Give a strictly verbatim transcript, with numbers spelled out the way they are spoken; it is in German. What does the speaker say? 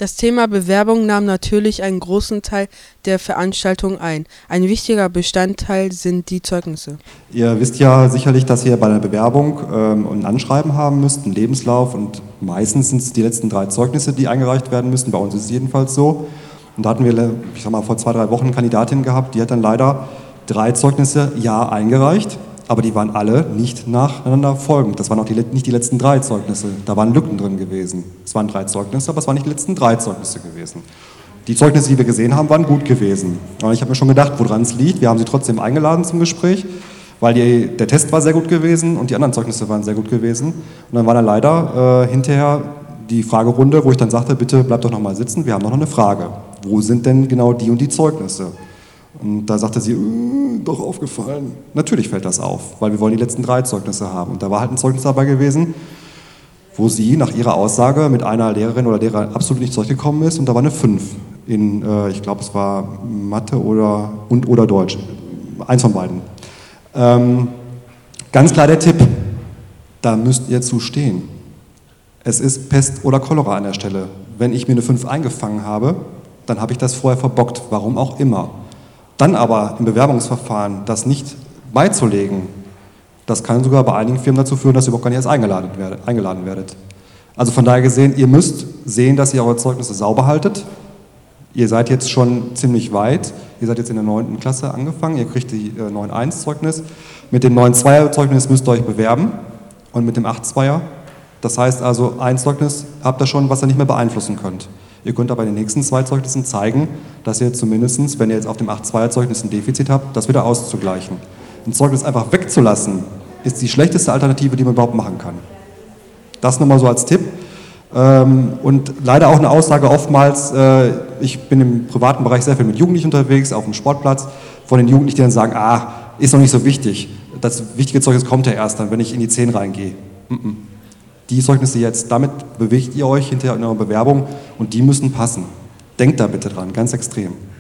Das Thema Bewerbung nahm natürlich einen großen Teil der Veranstaltung ein. Ein wichtiger Bestandteil sind die Zeugnisse. Ihr wisst ja sicherlich, dass ihr bei der Bewerbung ähm, ein Anschreiben haben müsst, einen Lebenslauf, und meistens sind es die letzten drei Zeugnisse, die eingereicht werden müssen. Bei uns ist es jedenfalls so. Und da hatten wir, ich sag mal, vor zwei, drei Wochen eine Kandidatin gehabt, die hat dann leider drei Zeugnisse ja eingereicht, aber die waren alle nicht nacheinander folgend. Das waren auch die, nicht die letzten drei Zeugnisse, da waren Lücken drin gewesen. Es waren drei Zeugnisse, aber es waren nicht die letzten drei Zeugnisse gewesen. Die Zeugnisse, die wir gesehen haben, waren gut gewesen. Und ich habe mir schon gedacht, woran es liegt. Wir haben sie trotzdem eingeladen zum Gespräch, weil die, der Test war sehr gut gewesen und die anderen Zeugnisse waren sehr gut gewesen. Und dann war dann leider äh, hinterher die Fragerunde, wo ich dann sagte, bitte bleibt doch noch mal sitzen, wir haben noch eine Frage. Wo sind denn genau die und die Zeugnisse? Und da sagte sie, äh, doch aufgefallen. Natürlich fällt das auf, weil wir wollen die letzten drei Zeugnisse haben. Und da war halt ein Zeugnis dabei gewesen, wo sie nach ihrer Aussage mit einer Lehrerin oder Lehrer absolut nicht zurechtgekommen ist, und da war eine fünf in, äh, ich glaube, es war Mathe oder, und oder Deutsch. Eins von beiden. Ähm, ganz klar der Tipp, da müsst ihr zu stehen. Es ist Pest oder Cholera an der Stelle. Wenn ich mir eine fünf eingefangen habe, dann habe ich das vorher verbockt, warum auch immer. Dann aber im Bewerbungsverfahren das nicht beizulegen, das kann sogar bei einigen Firmen dazu führen, dass ihr überhaupt gar nicht erst eingeladen werdet. Eingeladen werdet. Also von daher gesehen, ihr müsst sehen, dass ihr eure Zeugnisse sauber haltet. Ihr seid jetzt schon ziemlich weit. Ihr seid jetzt in der neunten Klasse angefangen. Ihr kriegt die äh, neun Komma eins Zeugnis. Mit dem neun Komma zwei Zeugnis müsst ihr euch bewerben und mit dem acht Komma zwei. Das heißt also, ein Zeugnis habt ihr schon, was ihr nicht mehr beeinflussen könnt. Ihr könnt aber in den nächsten zwei Zeugnissen zeigen, dass ihr zumindest, wenn ihr jetzt auf dem acht Komma zwei Zeugnis ein Defizit habt, das wieder auszugleichen. Ein Zeugnis einfach wegzulassen, ist die schlechteste Alternative, die man überhaupt machen kann. Das nochmal so als Tipp. Und leider auch eine Aussage oftmals, ich bin im privaten Bereich sehr viel mit Jugendlichen unterwegs, auf dem Sportplatz, von den Jugendlichen, die dann sagen, ah, ist noch nicht so wichtig. Das wichtige Zeugnis kommt ja erst dann, wenn ich in die zehn reingehe. Die Zeugnisse jetzt, damit bewegt ihr euch hinterher in eurer Bewerbung und die müssen passen. Denkt da bitte dran, ganz extrem.